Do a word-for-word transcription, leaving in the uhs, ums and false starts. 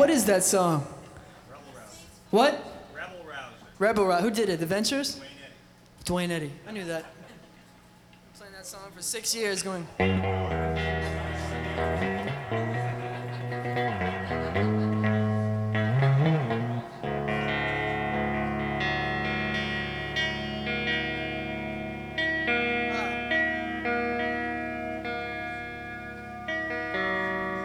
what is that song? Rebel Rouser. What? Rebel Rouser. Rebel Rouser. Who did it? The Ventures? Dwayne Eddy. Dwayne Eddy. I knew that. Playing that song for six years going.